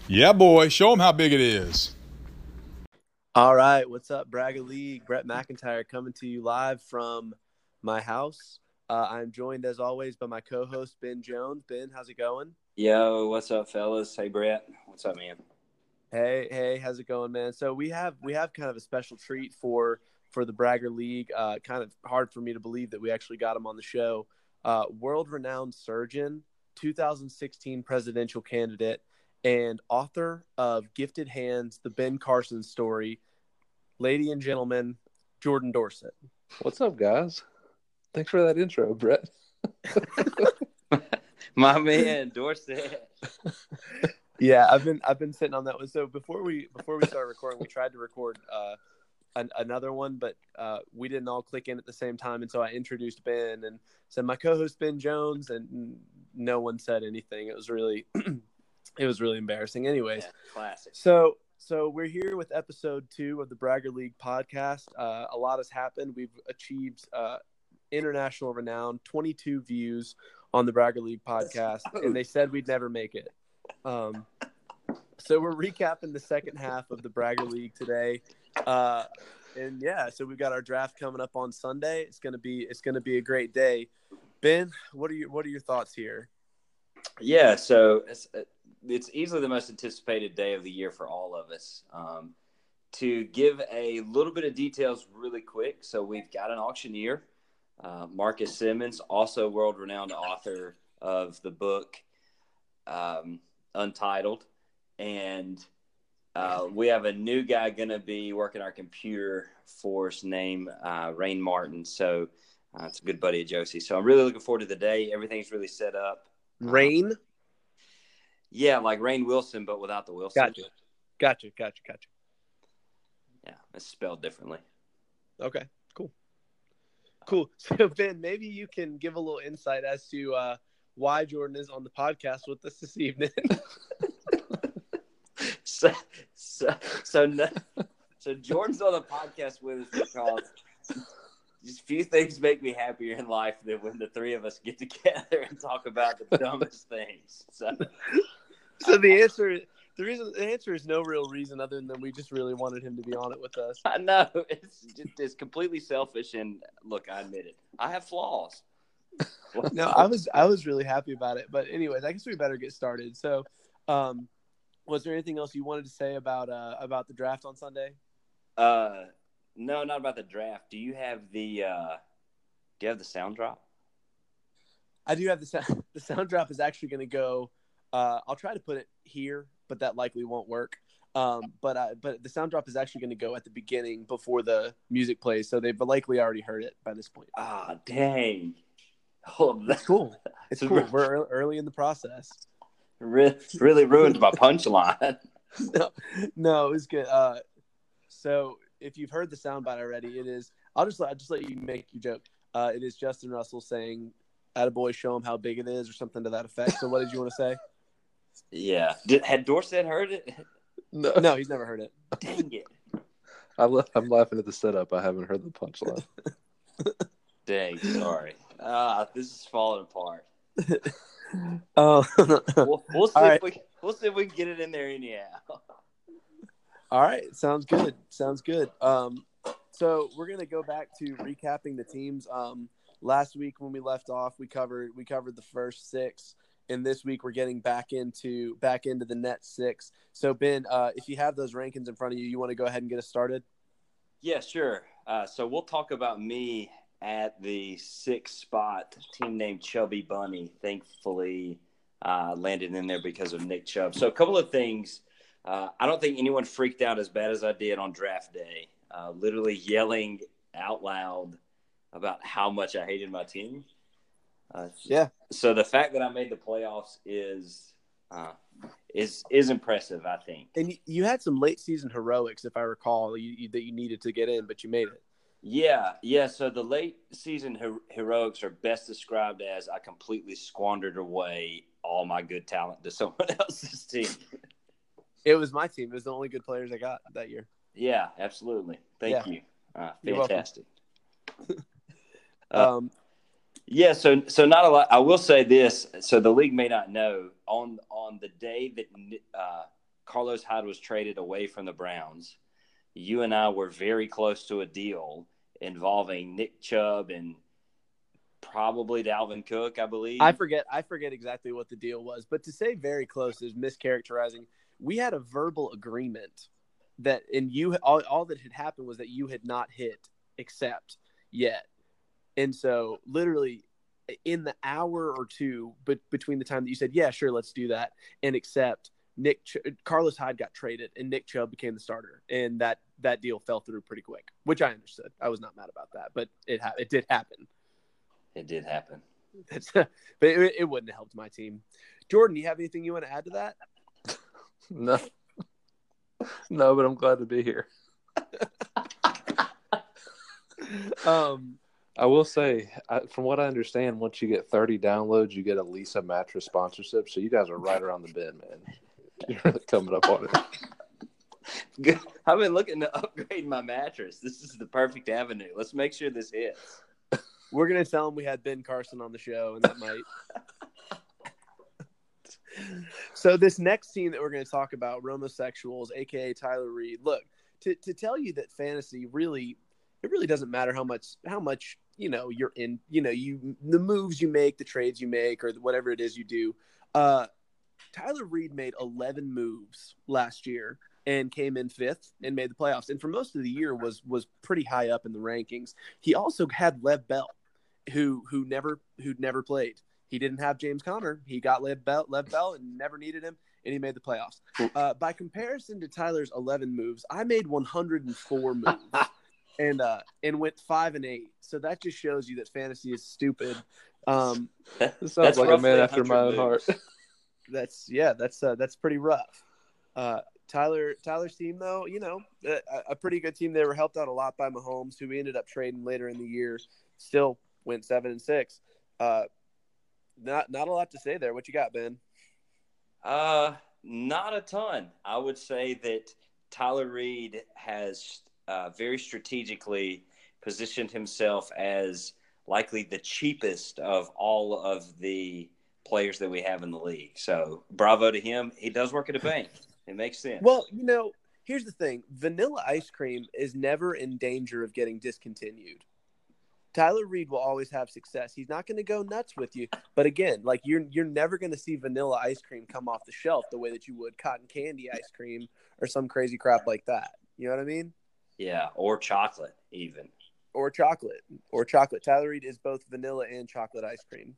Yeah, boy. Show them how big it is. All right, what's up, Bragger League? Brett McIntyre coming to you live from my house. I'm joined, as always, by my co-host, Ben Jones. Ben, how's it going? Yo, what's up, fellas? Hey, Brett. What's up, man? Hey, how's it going, man? So we have kind of a special treat for the Bragger League. Kind of hard for me to believe that we actually got him on the show. World-renowned surgeon, 2016 presidential candidate, and author of Gifted Hands: The Ben Carson Story. Ladies and gentlemen, Jordan Dorsett. What's up, guys? Thanks for that intro, Brett. My man, Dorsett. Yeah, I've been sitting on that one. So before we started recording, we tried to record another one, but we didn't all click in at the same time. And so I introduced Ben and said my co-host Ben Jones, and no one said anything. It was really embarrassing. Anyways, Yeah, classic. So we're here with episode 2 of the Bragger League podcast. A lot has happened. We've achieved international renown, 22 views on the Bragger League podcast, and they said we'd never make it. So we're recapping the second half of the Bragger League today. And yeah, so we've got our draft coming up on Sunday. It's gonna be a great day. Ben, what are your thoughts here? Yeah, so it's easily the most anticipated day of the year for all of us. To give a little bit of details really quick, so we've got an auctioneer, Marcus Simmons, also world-renowned author of the book Untitled, and we have a new guy going to be working our computer for us named Rain Martin. So it's a good buddy of Josie. So I'm really looking forward to the day. Everything's really set up. Rain? Yeah, like Rain Wilson, but without the Wilson. Gotcha. Yeah, it's spelled differently. Okay, cool. So Ben, maybe you can give a little insight as to why Jordan is on the podcast with us this evening. So Jordan's on the podcast with us because just few things make me happier in life than when the three of us get together and talk about the dumbest things. So the answer is no real reason other than we just really wanted him to be on it with us. I know it's completely selfish, and look, I admit it. I have flaws. No, I was really happy about it. But anyways, I guess we better get started. So, was there anything else you wanted to say about the draft on Sunday? No, not about the draft. Do you have the sound drop? I do have the sound. The sound drop is actually going to go. I'll try to put it here, but that likely won't work. But the sound drop is actually going to go at the beginning before the music plays, so they've likely already heard it by this point. Ah, dang! Oh, It's cool. It's cool. We're early in the process. Really ruined my punchline. No, it was good. So if you've heard the soundbite already, it is. I'll just let you make your joke. It is Justin Russell saying, "Attaboy, show him how big it is," or something to that effect. So what did you want to say? Yeah. Had Dorsett heard it? No, he's never heard it. Dang it! I'm laughing at the setup. I haven't heard the punchline. Dang, sorry. This is falling apart. Oh, We'll see right. We'll see if we can get it in there anyhow. All right, sounds good. So we're gonna go back to recapping the teams. Last week when we left off, we covered the first 6, and this week we're getting back into the net 6. So Ben, if you have those rankings in front of you, you want to go ahead and get us started? Yeah, sure. So we'll talk about me at the 6th spot. Team named Chubby Bunny, thankfully landed in there because of Nick Chubb. So a couple of things. I don't think anyone freaked out as bad as I did on draft day, literally yelling out loud about how much I hated my team. Yeah. So the fact that I made the playoffs is impressive, I think. And you had some late season heroics, if I recall, that you needed to get in, but you made it. Yeah. So the late season heroics are best described as I completely squandered away all my good talent to someone else's team. It was my team. It was the only good players I got that year. Yeah, absolutely. Thank you. You're Fantastic. Yeah, so not a lot. I will say this. So the league may not know on the day that Carlos Hyde was traded away from the Browns, you and I were very close to a deal involving Nick Chubb and probably Dalvin Cook, I believe. I forget exactly what the deal was, but to say very close is mischaracterizing. We had a verbal agreement that, and all that had happened was that you had not hit accept yet. And so literally in the hour or two between the time that you said, yeah, sure, let's do that, and accept, Carlos Hyde got traded and Nick Chubb became the starter. And that deal fell through pretty quick, which I understood. I was not mad about that, but it did happen. It did happen. But it wouldn't have helped my team. Jordan, you have anything you want to add to that? No. No, but I'm glad to be here. I will say, from what I understand, once you get 30 downloads, you get a Lisa mattress sponsorship. So you guys are right around the bend, man. You're really coming up on it. Good. I've been looking to upgrade my mattress. This is the perfect avenue. Let's make sure this hits. We're going to tell them we had Ben Carson on the show, and that might. So this next team that we're going to talk about, Romosexuals, a.k.a. Tyler Reed. Look, to tell you that fantasy really – it really doesn't matter how much you're in, the moves you make, the trades you make, or whatever it is you do. Tyler Reed made 11 moves last year and came in 5th and made the playoffs. And for most of the year was pretty high up in the rankings. He also had Lev Bell, who'd never played. He didn't have James Conner. He got Lev Bell and never needed him, and he made the playoffs. By comparison to Tyler's 11 moves, I made 104 moves. And went 5-8. So that just shows you that fantasy is stupid. This sounds like a man after my own heart. That's pretty rough. Tyler's team, though, a pretty good team. They were helped out a lot by Mahomes, who we ended up trading later in the year. Still went 7-6. Not a lot to say there. What you got, Ben? Not a ton. I would say that Tyler Reed has very strategically positioned himself as likely the cheapest of all of the players that we have in the league. So bravo to him. He does work at a bank. It makes sense. Well, here's the thing. Vanilla ice cream is never in danger of getting discontinued. Tyler Reed will always have success. He's not going to go nuts with you. But again, like you're never going to see vanilla ice cream come off the shelf the way that you would cotton candy ice cream or some crazy crap like that. You know what I mean? Yeah, or chocolate even. Or chocolate. Tyler Reed is both vanilla and chocolate ice cream.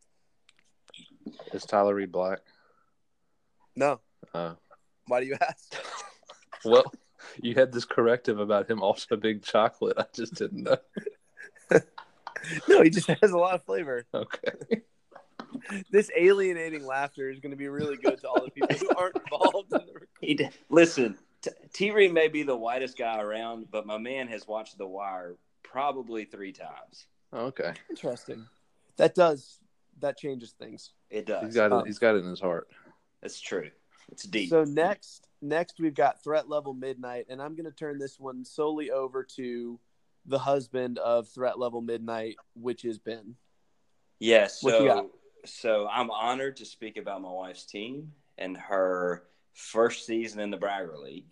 Is Tyler Reed black? No. Why do you ask? Well, you had this corrective about him also being chocolate. I just didn't know. No, he just has a lot of flavor. Okay. This alienating laughter is going to be really good to all the people who aren't involved in the recording. Listen, T-Reed may be the whitest guy around, but my man has watched The Wire probably 3 times. Okay. Interesting. That changes things. It does. He's got it in his heart. That's true. It's deep. So next we've got Threat Level Midnight, and I'm going to turn this one solely over to the husband of Threat Level Midnight, which is Ben. Yes. What you got? So I'm honored to speak about my wife's team and her first season in the Bragger League.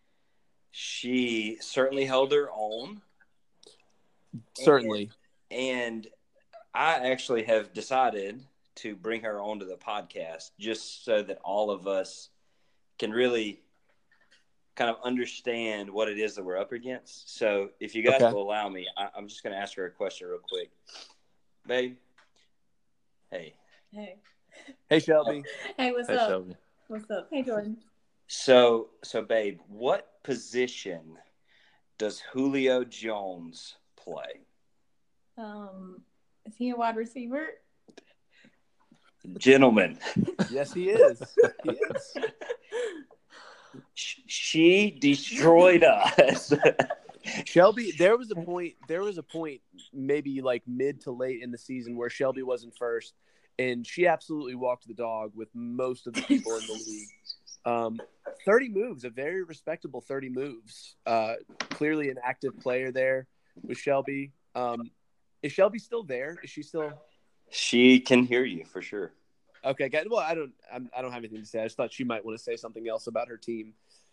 She certainly held her own. Certainly. And I actually have decided to bring her onto the podcast just so that all of us can really kind of understand what it is that we're up against. So if you guys will allow me, I'm just going to ask her a question real quick. Babe. Hey. Hey, Shelby. Hey, what's up? Shelby. What's up? Hey, Jordan. So babe, what position does Julio Jones play? Is he a wide receiver? Gentlemen. Yes, he is. He is. She destroyed us. Shelby, there was a point maybe like mid to late in the season where Shelby wasn't first, and she absolutely walked the dog with most of the people in the league. 30 moves, a very respectable 30 moves. Clearly an active player there with Shelby. Is Shelby still there? Is she still? She can hear you for sure. Okay, good. Well, I don't have anything to say. I just thought she might want to say something else about her team.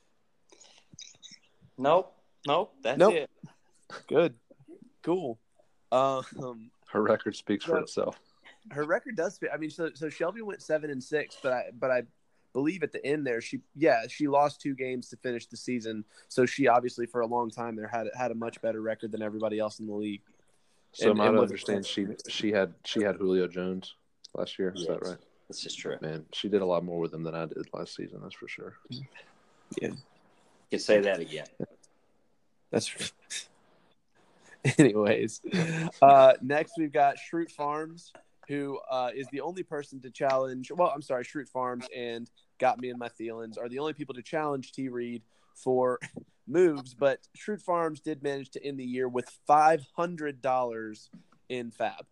Nope. That's Nope. it. Good, cool. Her record speaks for So- itself. Her record does fit. I mean, so Shelby went 7-6, but I believe at the end there she lost 2 games to finish the season. So she obviously for a long time there had a much better record than everybody else in the league. So And- am I and to was- understand she had Julio Jones last year? Is that Yes. right? This is true. Man, she did a lot more with him than I did last season. That's for sure. You can say that again. That's anyways. Next we've got Schrute Farms, who is the only person to challenge. Well, I'm sorry, Schrute Farms and Got Me in My Feelings are the only people to challenge T. Reed for moves, but Schrute Farms did manage to end the year with $500 in fab.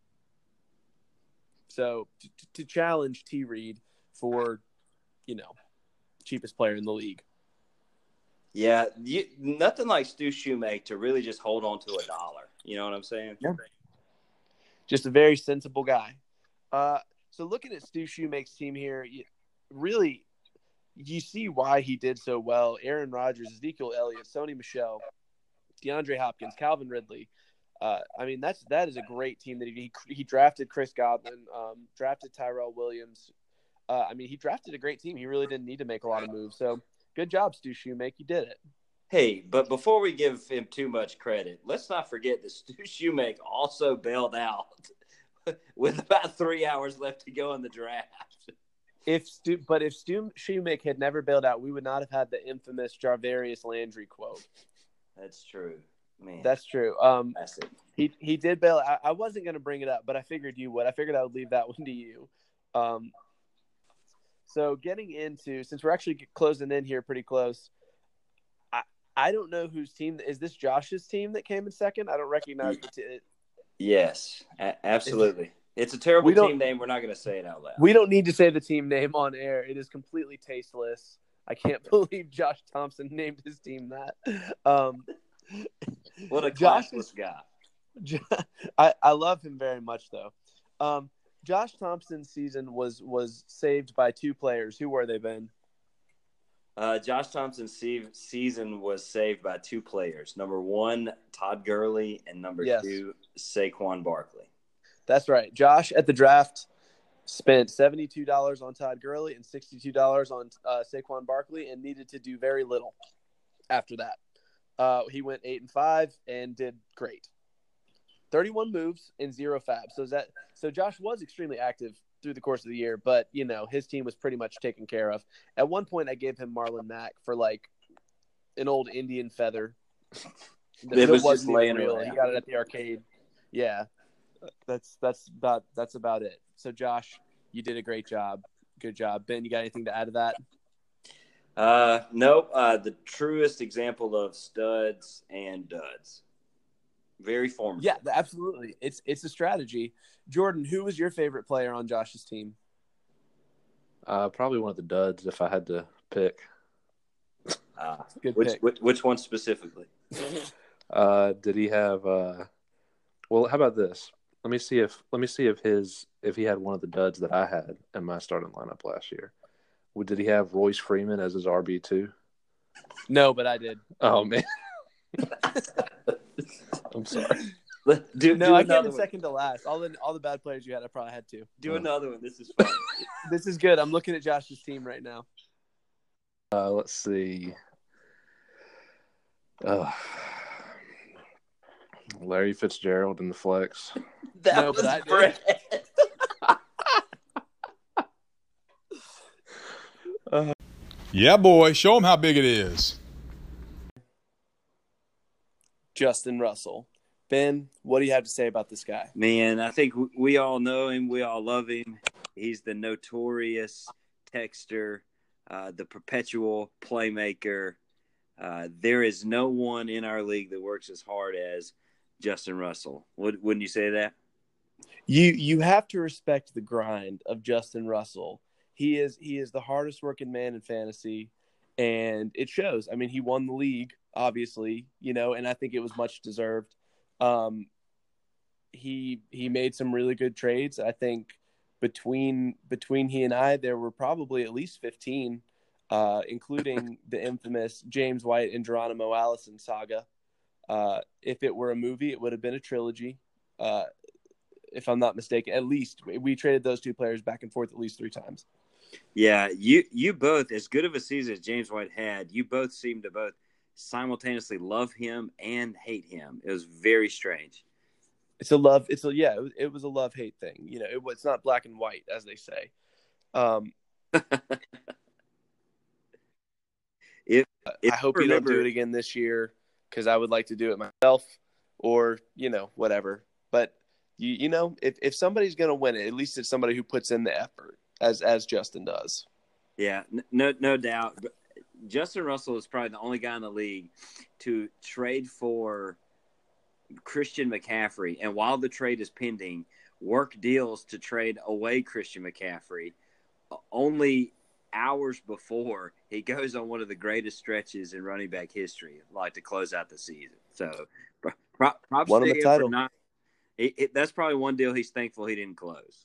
So to challenge T. Reed for, cheapest player in the league. Yeah, nothing like Stu Shoemake to really just hold on to $1. You know what I'm saying? Yeah. Just a very sensible guy. So looking at Stu Shoemake's team here, you see why he did so well. Aaron Rodgers, Ezekiel Elliott, Sony Michel, DeAndre Hopkins, Calvin Ridley. That is a great team that he drafted Chris Godwin, drafted Tyrell Williams. He drafted a great team. He really didn't need to make a lot of moves. So good job, Stu Shoemake. You did it. Hey, but before we give him too much credit, let's not forget that Stu Shoemake also bailed out with about 3 hours left to go in the draft. If Stu Shoemake had never bailed out, we would not have had the infamous Jarvarius Landry quote. That's true, man. That's true. Massive. He did bail out. I wasn't going to bring it up, but I figured you would. I figured I would leave that one to you. So getting into, since we're actually closing in here pretty close, I don't know whose team is this. Josh's team that came in second. I don't recognize the Yes, absolutely. It's a terrible team name. We're not going to say it out loud. We don't need to say the team name on air. It is completely tasteless. I can't believe Josh Thompson named his team that. What a classless guy. I love him very much, though. Josh Thompson's season was saved by 2 players. Who were they, Ben? Josh Thompson's season was saved by 2 players. Number 1, Todd Gurley, and number 2, Saquon Barkley. That's right. Josh at the draft spent $72 on Todd Gurley and $62 on Saquon Barkley, and needed to do very little after that. He went 8-5 and did great. 31 moves and 0 fab. So Josh was extremely active through the course of the year, but his team was pretty much taken care of. At one point, I gave him Marlon Mack for like an old Indian feather. It was just even laying real. around. He got it at the arcade. Yeah, that's about it. So Josh, you did a great job. Good job, Ben. You got anything to add to that? Nope. The truest example of studs and duds. Very formative. Yeah, absolutely. It's a strategy. Jordan, who was your favorite player on Josh's team? Probably one of the duds if I had to pick. Good pick. Which one specifically? Did he have? Well, how about this? Let me see if he had one of the duds that I had in my starting lineup last year. Did he have Royce Freeman as his RB2? No, but I did. Oh man, I'm sorry. I came in one. second to last. All the bad players you had, I probably had to. Do another one. This is fun. This is good. I'm looking at Josh's team right now. Let's see. Larry Fitzgerald in the flex. No, but I did. Yeah, boy. Show him how big it is. Justin Russell. Ben, what do you have to say about this guy? Man, I think we all know him. We all love him. He's the notorious texter, the perpetual playmaker. There is no one in our league that works as hard as Justin Russell. Wouldn't you say that? You have to respect the grind of Justin Russell. He is the hardest working man in fantasy, and it shows. I mean, he won the league, obviously, and I think it was much deserved. He made some really good trades. I think between he and I, there were probably at least 15, including the infamous James White and Geronimo Allison saga. If it were a movie, it would have been a trilogy. If I'm not mistaken, at least we traded those two players back and forth at least 3 times. Yeah, you both, as good of a season as James White had, you both seemed to both simultaneously love him and hate him. It was very strange. It was a love-hate thing. You know, it's not black and white, as they say. I hope you don't do it again this year, because I would like to do it myself, or, whatever. But, if somebody's going to win it, at least it's somebody who puts in the effort, as Justin does. Yeah, no doubt. But Justin Russell is probably the only guy in the league to trade for Christian McCaffrey, and while the trade is pending, work deals to trade away Christian McCaffrey only hours before he goes on one of the greatest stretches in running back history, like to close out the season. So, props won to him a him title. for not. That's probably one deal he's thankful he didn't close.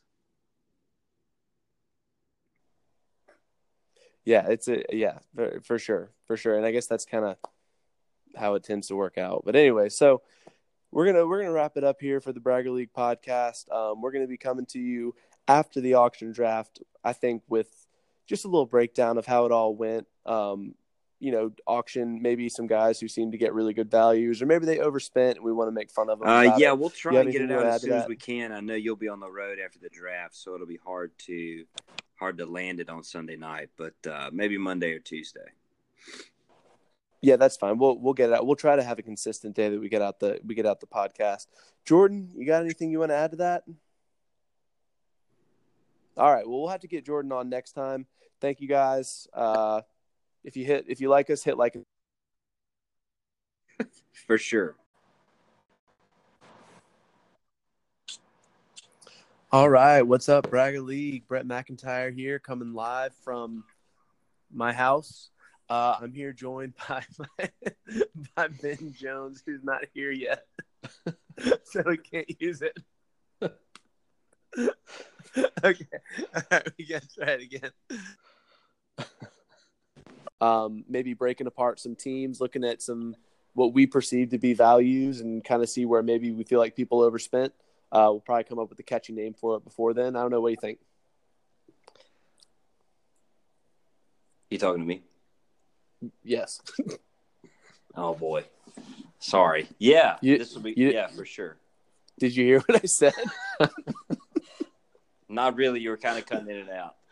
Yeah, for sure, and I guess that's kind of how it tends to work out. But anyway, so we're gonna wrap it up here for the Bragger League podcast. We're gonna be coming to you after the auction draft, I think, with just a little breakdown of how it all went. Auction maybe some guys who seem to get really good values, or maybe they overspent and we want to make fun of them. We'll try and get it out as soon as we can. I know you'll be on the road after the draft, so it'll be hard to land it on Sunday night, but maybe Monday or Tuesday. Yeah, that's fine. We'll get it out. We'll try to have a consistent day that we get out the podcast. Jordan, you got anything you want to add to that? All right. Well, we'll have to get Jordan on next time. Thank you guys. If you like us, hit like. For sure. All right. What's up, Bragger League? Brett McIntyre here, coming live from my house. I'm here joined by Ben Jones, who's not here yet, so we can't use it. Okay, all right, we got to try it again. Maybe breaking apart some teams, looking at some what we perceive to be values, and kind of see where maybe we feel like people overspent. We'll probably come up with a catchy name for it before then. I don't know. What do you think? You talking to me? Yes. Oh boy. Sorry. Yeah. This will be for sure. Did you hear what I said? Not really. You were kind of cutting in and out.